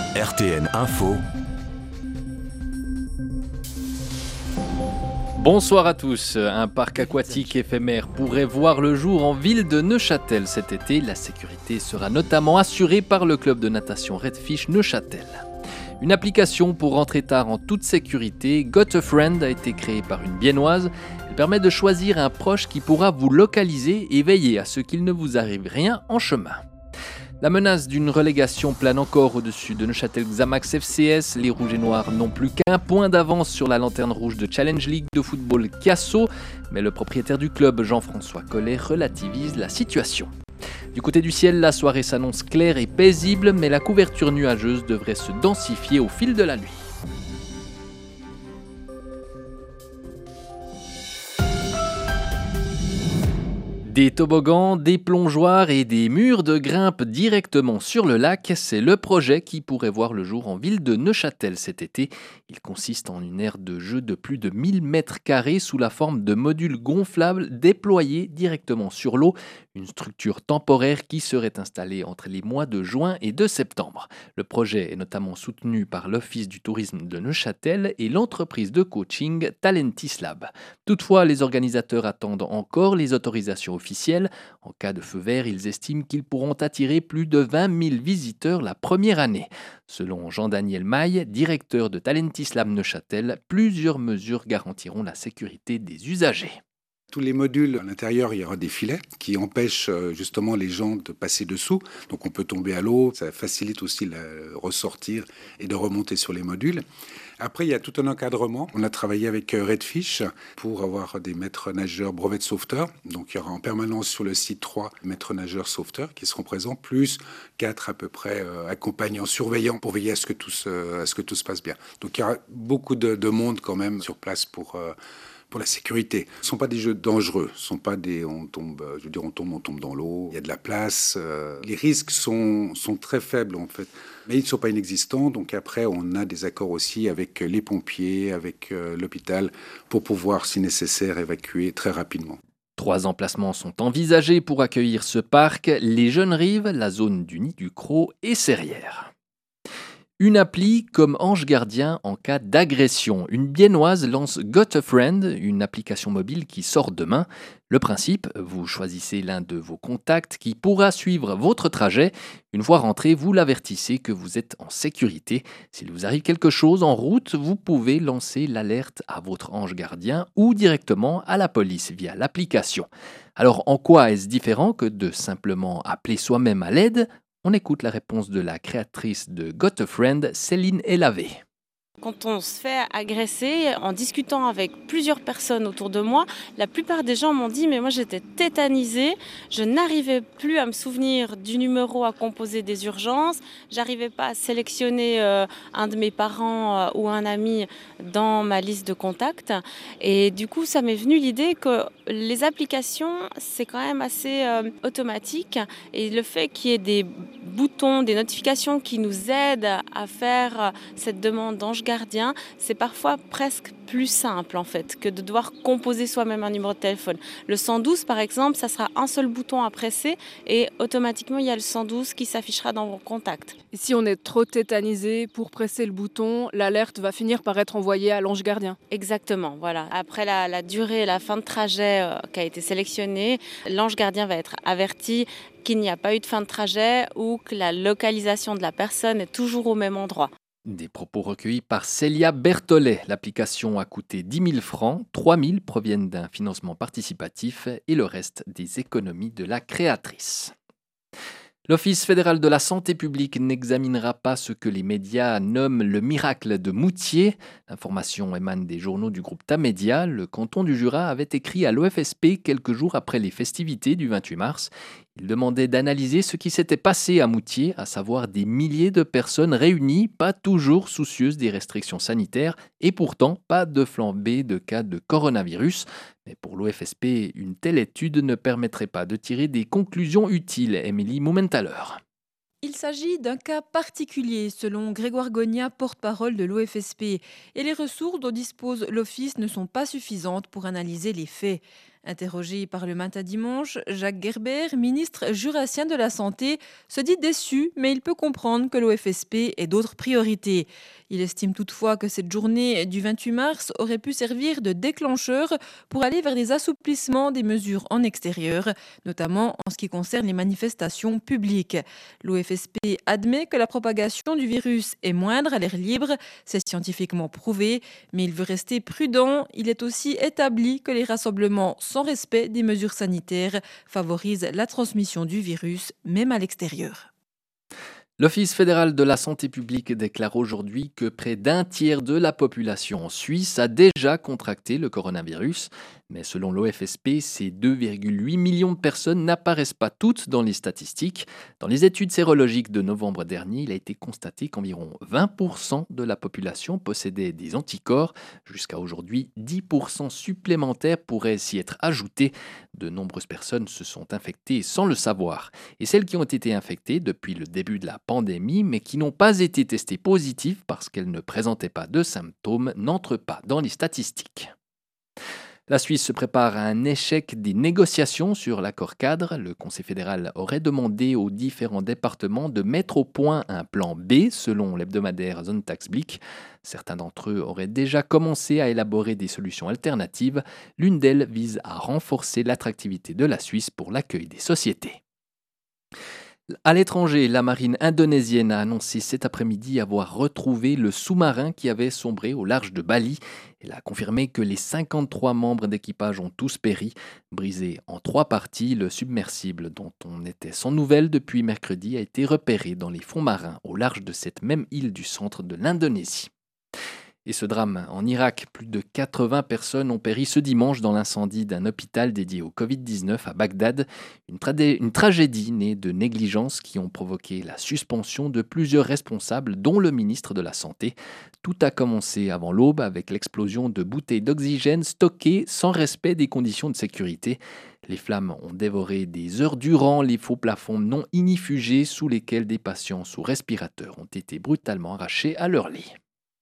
RTN Info. Bonsoir à tous. Un parc aquatique éphémère pourrait voir le jour en ville de Neuchâtel cet été. La sécurité sera notamment assurée par le club de natation Redfish Neuchâtel. Une application pour rentrer tard en toute sécurité, Got a Friend, a été créée par une Biennoise. Elle permet de choisir un proche qui pourra vous localiser et veiller à ce qu'il ne vous arrive rien en chemin. La menace d'une relégation plane encore au-dessus de Neuchâtel Xamax FCS. Les Rouges et Noirs n'ont plus qu'un point d'avance sur la lanterne rouge de Challenge League de football Casso, mais le propriétaire du club, Jean-François Collet, relativise la situation. Du côté du ciel, la soirée s'annonce claire et paisible, mais la couverture nuageuse devrait se densifier au fil de la nuit. Des toboggans, des plongeoires et des murs de grimpe directement sur le lac, c'est le projet qui pourrait voir le jour en ville de Neuchâtel cet été. Il consiste en une aire de jeu de plus de 1000 mètres carrés sous la forme de modules gonflables déployés directement sur l'eau. Une structure temporaire qui serait installée entre les mois de juin et de septembre. Le projet est notamment soutenu par l'Office du tourisme de Neuchâtel et l'entreprise de coaching Talentis Lab. Toutefois, les organisateurs attendent encore les autorisations officielles. En cas de feu vert, ils estiment qu'ils pourront attirer plus de 20 000 visiteurs la première année. Selon Jean-Daniel Maille, directeur de Talentis Lab Neuchâtel, plusieurs mesures garantiront la sécurité des usagers. Tous les modules, à l'intérieur, il y aura des filets qui empêchent justement les gens de passer dessous. Donc on peut tomber à l'eau, ça facilite aussi le ressortir et de remonter sur les modules. Après, il y a tout un encadrement. On a travaillé avec Redfish pour avoir des maîtres nageurs brevets de sauveteurs. Donc il y aura en permanence sur le site 3 maîtres nageurs sauveteurs qui seront présents, plus 4 à peu près accompagnants, surveillants pour veiller à ce que tout se passe bien. Donc il y aura beaucoup de monde quand même sur place pour la sécurité. Ce ne sont pas des jeux dangereux, ce ne sont pas des on tombe dans l'eau, il y a de la place. Les risques sont très faibles en fait, mais ils ne sont pas inexistants. Donc après, on a des accords aussi avec les pompiers, avec l'hôpital, pour pouvoir, si nécessaire, évacuer très rapidement. 3 emplacements sont envisagés pour accueillir ce parc, les Jeunes Rives, la zone du Nid du Cros et Serrières. Une appli comme ange gardien en cas d'agression. Une Biennoise lance Got a Friend, une application mobile qui sort demain. Le principe, vous choisissez l'un de vos contacts qui pourra suivre votre trajet. Une fois rentré, vous l'avertissez que vous êtes en sécurité. S'il vous arrive quelque chose en route, vous pouvez lancer l'alerte à votre ange gardien ou directement à la police via l'application. Alors en quoi est-ce différent que de simplement appeler soi-même à l'aide ? On écoute la réponse de la créatrice de Got a Friend, Céline Elavé. Quand on se fait agresser, en discutant avec plusieurs personnes autour de moi, la plupart des gens m'ont dit « mais moi j'étais tétanisée, je n'arrivais plus à me souvenir du numéro à composer des urgences, j'arrivais pas à sélectionner un de mes parents ou un ami dans ma liste de contacts ». Et du coup, ça m'est venu l'idée que les applications, c'est quand même assez automatique, et le fait qu'il y ait des boutons, des notifications qui nous aident à faire cette demande d'ange gardien, c'est parfois presque plus simple en fait que de devoir composer soi-même un numéro de téléphone. Le 112 par exemple, ça sera un seul bouton à presser et automatiquement il y a le 112 qui s'affichera dans vos contacts. Et si on est trop tétanisé pour presser le bouton, l'alerte va finir par être envoyée à l'ange gardien. Exactement, voilà. Après la durée et la fin de trajet qui a été sélectionnée, l'ange gardien va être averti qu'il n'y a pas eu de fin de trajet ou que la localisation de la personne est toujours au même endroit. Des propos recueillis par Célia Berthollet. L'application a coûté 10 000 francs, 3 000 proviennent d'un financement participatif et le reste des économies de la créatrice. L'Office fédéral de la santé publique n'examinera pas ce que les médias nomment le miracle de Moutier. L'information émane des journaux du groupe Tamedia. Le canton du Jura avait écrit à l'OFSP quelques jours après les festivités du 28 mars. Il demandait d'analyser ce qui s'était passé à Moutier, à savoir des milliers de personnes réunies, pas toujours soucieuses des restrictions sanitaires, et pourtant pas de flambée de cas de coronavirus. Mais pour l'OFSP, une telle étude ne permettrait pas de tirer des conclusions utiles. Émilie Mumenthaler. Il s'agit d'un cas particulier, selon Grégoire Gogna, porte-parole de l'OFSP, et les ressources dont dispose l'Office ne sont pas suffisantes pour analyser les faits. Interrogé par le Matin dimanche, Jacques Gerber, ministre jurassien de la Santé, se dit déçu, mais il peut comprendre que l'OFSP ait d'autres priorités. Il estime toutefois que cette journée du 28 mars aurait pu servir de déclencheur pour aller vers des assouplissements des mesures en extérieur, notamment en ce qui concerne les manifestations publiques. L'OFSP admet que la propagation du virus est moindre à l'air libre, c'est scientifiquement prouvé, mais il veut rester prudent. Il est aussi établi que les rassemblements sans respect des mesures sanitaires favorisent la transmission du virus, même à l'extérieur. L'Office fédéral de la santé publique déclare aujourd'hui que près d'un tiers de la population en Suisse a déjà contracté le coronavirus. Mais selon l'OFSP, ces 2,8 millions de personnes n'apparaissent pas toutes dans les statistiques. Dans les études sérologiques de novembre dernier, il a été constaté qu'environ 20% de la population possédait des anticorps. Jusqu'à aujourd'hui, 10% supplémentaires pourraient s'y être ajoutés. De nombreuses personnes se sont infectées sans le savoir. Et celles qui ont été infectées depuis le début de la pandémie, mais qui n'ont pas été testées positives parce qu'elles ne présentaient pas de symptômes, n'entrent pas dans les statistiques. La Suisse se prépare à un échec des négociations sur l'accord cadre. Le Conseil fédéral aurait demandé aux différents départements de mettre au point un plan B, selon l'hebdomadaire Sonntagsblick. Certains d'entre eux auraient déjà commencé à élaborer des solutions alternatives. L'une d'elles vise à renforcer l'attractivité de la Suisse pour l'accueil des sociétés. À l'étranger, la marine indonésienne a annoncé cet après-midi avoir retrouvé le sous-marin qui avait sombré au large de Bali. Elle a confirmé que les 53 membres d'équipage ont tous péri. Brisé en 3 parties, le submersible, dont on était sans nouvelles depuis mercredi, a été repéré dans les fonds marins au large de cette même île du centre de l'Indonésie. Et ce drame en Irak, plus de 80 personnes ont péri ce dimanche dans l'incendie d'un hôpital dédié au Covid-19 à Bagdad. Une tragédie née de négligences qui ont provoqué la suspension de plusieurs responsables, dont le ministre de la Santé. Tout a commencé avant l'aube avec l'explosion de bouteilles d'oxygène stockées sans respect des conditions de sécurité. Les flammes ont dévoré des heures durant les faux plafonds non ignifugés sous lesquels des patients sous respirateur ont été brutalement arrachés à leur lit.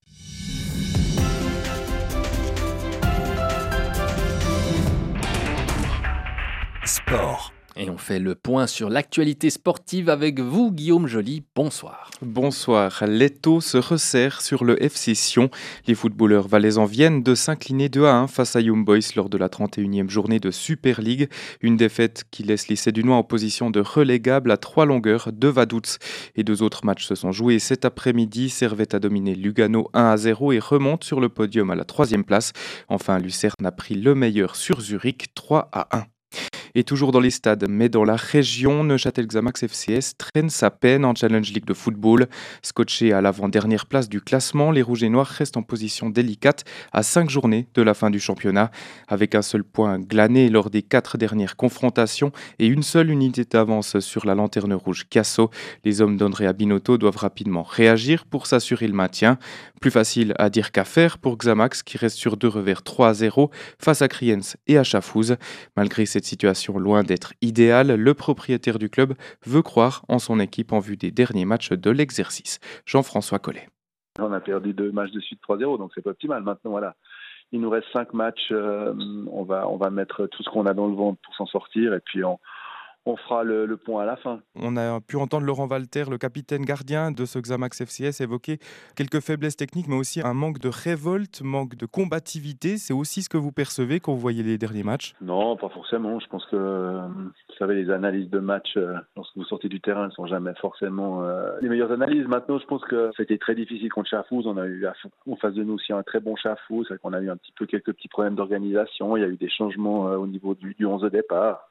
Sport. Et on fait le point sur l'actualité sportive avec vous, Guillaume Joly. Bonsoir. Bonsoir. L'étau se resserre sur le FC Sion. Les footballeurs valaisans viennent de s'incliner 2-1 face à Young Boys lors de la 31e journée de Super League. Une défaite qui laisse les Cédunois en position de relégable à 3 longueurs de Vaduz. Et 2 autres matchs se sont joués cet après-midi. Servette a dominé Lugano 1-0 et remonte sur le podium à la 3e place. Enfin, Lucerne a pris le meilleur sur Zurich 3-1. Et toujours dans les stades, mais dans la région, Neuchâtel Xamax FCS traîne sa peine en Challenge League de football. Scotché à l'avant-dernière place du classement, les Rouges et Noirs restent en position délicate à 5 journées de la fin du championnat. Avec un seul point glané lors des 4 dernières confrontations et une seule unité d'avance sur la lanterne rouge Casso, les hommes d'Andrea Binotto doivent rapidement réagir pour s'assurer le maintien. Plus facile à dire qu'à faire pour Xamax qui reste sur 2 revers 3-0 face à Kriens et à Chafouz. Malgré cette situation loin d'être idéale, le propriétaire du club veut croire en son équipe en vue des derniers matchs de l'exercice. Jean-François Collet. On a perdu 2 matchs de suite 3-0, donc c'est pas optimal. Maintenant, voilà. Il nous reste 5 matchs, on va mettre tout ce qu'on a dans le ventre pour s'en sortir et puis on fera le point à la fin. On a pu entendre Laurent Walter, le capitaine gardien de ce Xamax FCS, évoquer quelques faiblesses techniques, mais aussi un manque de révolte, manque de combativité. C'est aussi ce que vous percevez quand vous voyez les derniers matchs ? Non, pas forcément. Je pense que, vous savez, les analyses de match, lorsque vous sortez du terrain, ne sont jamais forcément les meilleures analyses. Maintenant, je pense que c'était très difficile contre Chafouz. On a eu en face de nous aussi un très bon Chafouz. C'est qu'on a eu quelques petits problèmes d'organisation. Il y a eu des changements au niveau du 11 de départ.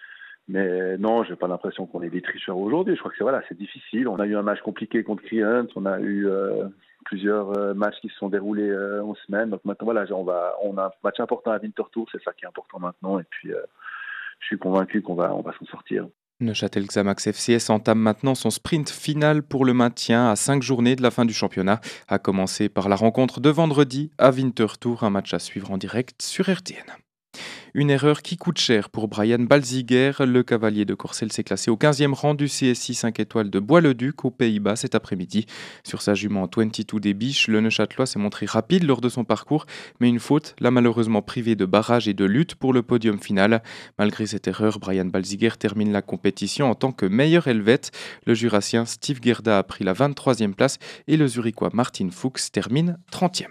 Mais non, j'ai pas l'impression qu'on est des tricheurs aujourd'hui. Je crois que c'est difficile. On a eu un match compliqué contre Kriens. On a eu plusieurs matchs qui se sont déroulés en semaine. Donc maintenant, on a un match important à Winterthur. C'est ça qui est important maintenant. Et puis, je suis convaincu qu'on va s'en sortir. Neuchâtel Xamax FCS entame maintenant son sprint final pour le maintien à 5 journées de la fin du championnat, à commencer par la rencontre de vendredi à Winterthur, un match à suivre en direct sur RTN. Une erreur qui coûte cher pour Brian Balziger. Le cavalier de Courcelles s'est classé au 15e rang du CSI 5 étoiles de Bois-le-Duc aux Pays-Bas cet après-midi. Sur sa jument 22 des Biches, le Neuchâtelois s'est montré rapide lors de son parcours, mais une faute l'a malheureusement privé de barrage et de lutte pour le podium final. Malgré cette erreur, Brian Balziger termine la compétition en tant que meilleur helvète. Le Jurassien Steve Gerda a pris la 23e place et le Zurichois Martin Fuchs termine 30e.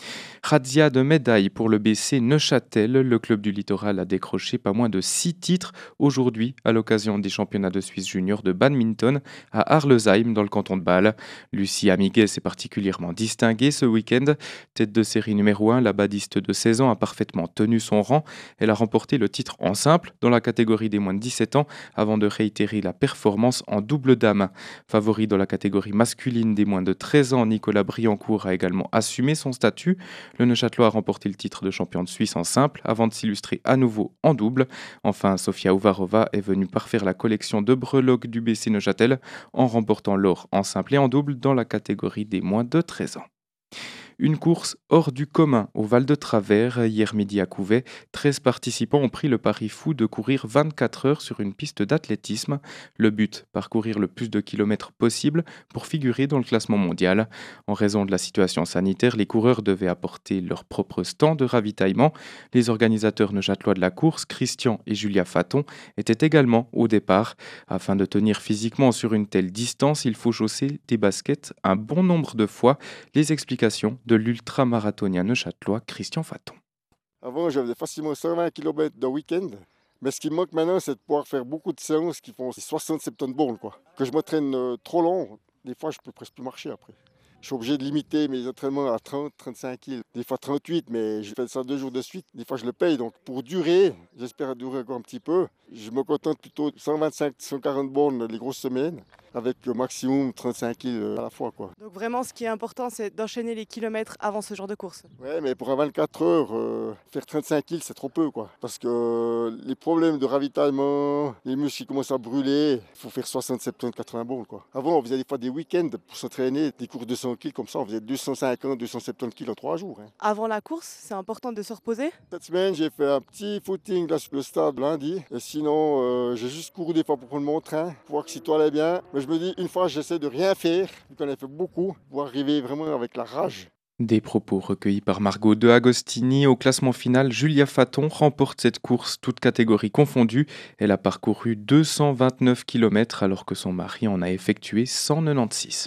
Razzia de médailles pour le BC Neuchâtel. Le club du littoral a décroché pas moins de 6 titres aujourd'hui à l'occasion des championnats de Suisse junior de badminton à Arlesheim dans le canton de Bâle. Lucie Amiguet s'est particulièrement distinguée ce week-end. Tête de série numéro 1, la badiste de 16 ans a parfaitement tenu son rang. Elle a remporté le titre en simple dans la catégorie des moins de 17 ans avant de réitérer la performance en double dame. Favori dans la catégorie masculine des moins de 13 ans, Nicolas Briancourt a également assumé son statut. Le Neuchâtelois a remporté le titre de champion de Suisse en simple avant de s'illustrer à nouveau en double. Enfin, Sofia Uvarova est venue parfaire la collection de breloques du BC Neuchâtel en remportant l'or en simple et en double dans la catégorie des moins de 13 ans. Une course hors du commun au Val de Travers. Hier midi à Couvet, 13 participants ont pris le pari fou de courir 24 heures sur une piste d'athlétisme. Le but, parcourir le plus de kilomètres possible pour figurer dans le classement mondial. En raison de la situation sanitaire, les coureurs devaient apporter leur propre stand de ravitaillement. Les organisateurs neuchâtelois de la course, Christian et Julia Faton, étaient également au départ. Afin de tenir physiquement sur une telle distance, il faut chausser des baskets un bon nombre de fois. Les explications de l'ultramarathonien neuchâtelois Christian Faton. Avant, j'avais facilement 120 km de week-end. Mais ce qui me manque maintenant, c'est de pouvoir faire beaucoup de séances qui font 60-70 bornes. Que je m'entraîne trop long, des fois, je peux presque plus marcher après. Je suis obligé de limiter mes entraînements à 30-35 kg, des fois 38, mais je fais ça 2 jours de suite. Des fois, je le paye. Donc, pour durer, j'espère durer encore un petit peu. Je me contente plutôt de 125-140 bornes les grosses semaines, avec le maximum 35 kg à la fois. Donc vraiment, ce qui est important, c'est d'enchaîner les kilomètres avant ce genre de course. Ouais, mais pour un 24 heures, faire 35 kg, c'est trop peu. Parce que les problèmes de ravitaillement, les muscles qui commencent à brûler, il faut faire 60, 70, 80 bornes. Avant, on faisait des fois des week-ends pour s'entraîner, des courses de 100 kg comme ça, on faisait 250, 270 kg en 3 jours. Avant la course, c'est important de se reposer. Cette semaine, j'ai fait un petit footing là sur le stade lundi. Et sinon, j'ai juste couru des fois pour prendre mon train, pour voir que si tout allait bien. Mais je me dis, une fois, j'essaie de rien faire, vu qu'on a fait beaucoup, pour arriver vraiment avec la rage. Des propos recueillis par Margot de Agostini. Au classement final, Julia Faton remporte cette course, toutes catégories confondues. Elle a parcouru 229 km alors que son mari en a effectué 196.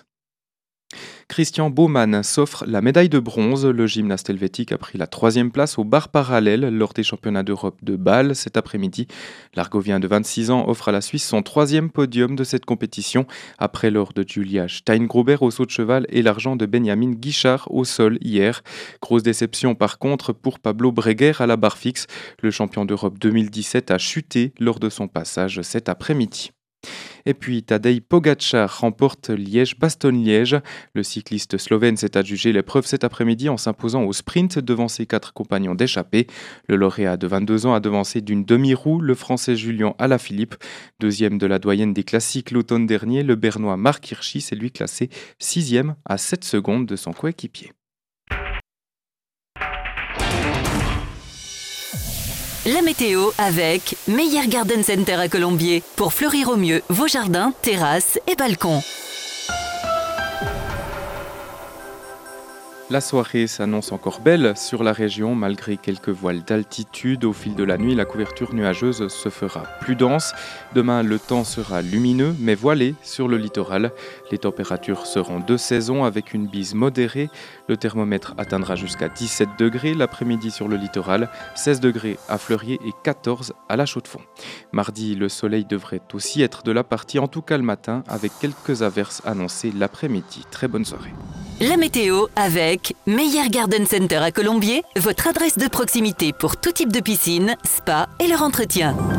Christian Baumann s'offre la médaille de bronze. Le gymnaste helvétique a pris la 3e place au bar parallèle lors des championnats d'Europe de Bâle cet après-midi. L'Argovien de 26 ans offre à la Suisse son 3e podium de cette compétition, après l'or de Julia Steingruber au saut de cheval et l'argent de Benjamin Guichard au sol hier. Grosse déception par contre pour Pablo Breguer à la barre fixe. Le champion d'Europe 2017 a chuté lors de son passage cet après-midi. Et puis Tadej Pogačar remporte Liège-Bastogne-Liège. Le cycliste slovène s'est adjugé l'épreuve cet après-midi en s'imposant au sprint devant ses 4 compagnons d'échappée. Le lauréat de 22 ans a devancé d'une demi-roue le français Julien Alaphilippe. Deuxième de la doyenne des classiques l'automne dernier, le bernois Marc Hirschi s'est lui classé 6e à 7 secondes de son coéquipier. La météo avec Meyer Garden Center à Colombier pour fleurir au mieux vos jardins, terrasses et balcons. La soirée s'annonce encore belle sur la région malgré quelques voiles d'altitude. Au fil de la nuit, la couverture nuageuse se fera plus dense. Demain, le temps sera lumineux mais voilé sur le littoral. Les températures seront de saison avec une bise modérée. Le thermomètre atteindra jusqu'à 17 degrés l'après-midi sur le littoral, 16 degrés à Fleurier et 14 à la Chaux-de-Fonds. Mardi, le soleil devrait aussi être de la partie, en tout cas le matin, avec quelques averses annoncées l'après-midi. Très bonne soirée. La météo avec Meyer Garden Center à Colombier, votre adresse de proximité pour tout type de piscine, spa et leur entretien.